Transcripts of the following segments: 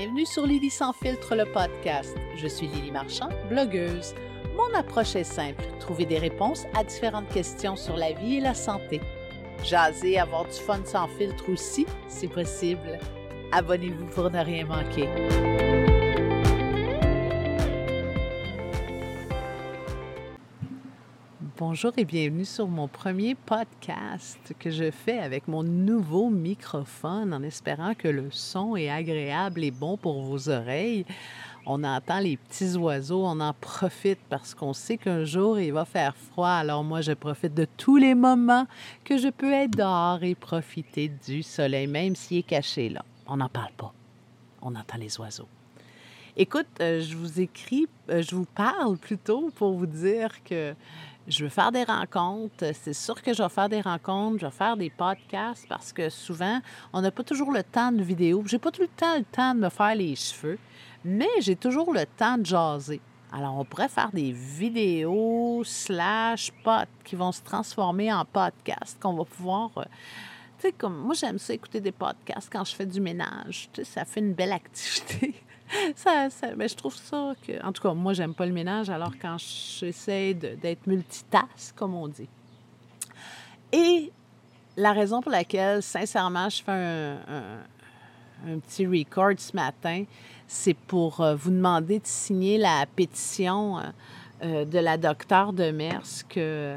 Bienvenue sur Lily sans filtre, le podcast. Je suis Lily Marchand, blogueuse. Mon approche est simple, trouver des réponses à différentes questions sur la vie et la santé. Jaser, avoir du fun sans filtre aussi, c'est possible. Abonnez-vous pour ne rien manquer. Bonjour et bienvenue sur mon premier podcast que je fais avec mon nouveau microphone en espérant que le son est agréable et bon pour vos oreilles. On entend les petits oiseaux, on en profite parce qu'on sait qu'un jour il va faire froid. Alors moi, je profite de tous les moments que je peux être dehors et profiter du soleil, même s'il est caché là. On n'en parle pas, on entend les oiseaux. Écoute, je vous parle plutôt pour vous dire que je veux faire des rencontres. C'est sûr que je vais faire des rencontres, je vais faire des podcasts parce que souvent, on n'a pas toujours le temps de vidéo. J'ai pas tout le temps de me faire les cheveux, mais j'ai toujours le temps de jaser. Alors, on pourrait faire des vidéos /pod qui vont se transformer en podcasts qu'on va pouvoir... tu sais, comme moi, j'aime ça écouter des podcasts quand je fais du ménage. Tu sais, ça fait une belle activité. Mais je trouve ça que... En tout cas, moi, j'aime pas le ménage, alors quand j'essaie d'être multitask, comme on dit. Et la raison pour laquelle, sincèrement, je fais un petit record ce matin, c'est pour vous demander de signer la pétition de la docteure Demers que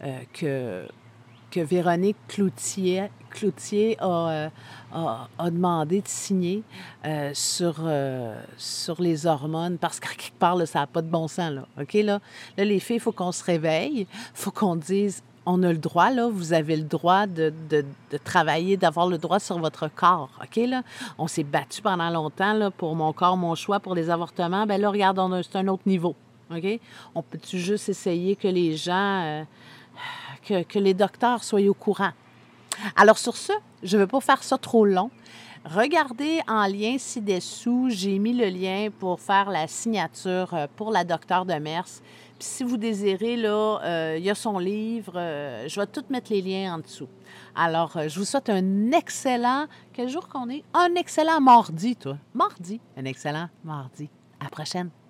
Véronique Cloutier a demandé de signer sur les hormones, parce qu'à quelque part, là, ça n'a pas de bon sens. Là, OK? Là, les filles, il faut qu'on se réveille, il faut qu'on dise, on a le droit, là, vous avez le droit de travailler, d'avoir le droit sur votre corps. OK? Là? On s'est battu pendant longtemps là, pour mon corps, mon choix, pour les avortements. Bien là, regarde, c'est un autre niveau. OK? On peut-tu juste essayer que les gens... que les docteurs soient au courant. Alors sur ce, je ne veux pas faire ça trop long. Regardez en lien ci-dessous, j'ai mis le lien pour faire la signature pour la docteure Demers. Puis si vous désirez, là, il y a son livre, je vais tout mettre les liens en dessous. Alors, je vous souhaite un excellent... Quel jour qu'on est? Un excellent mardi, toi. Mardi. Un excellent mardi. À la prochaine.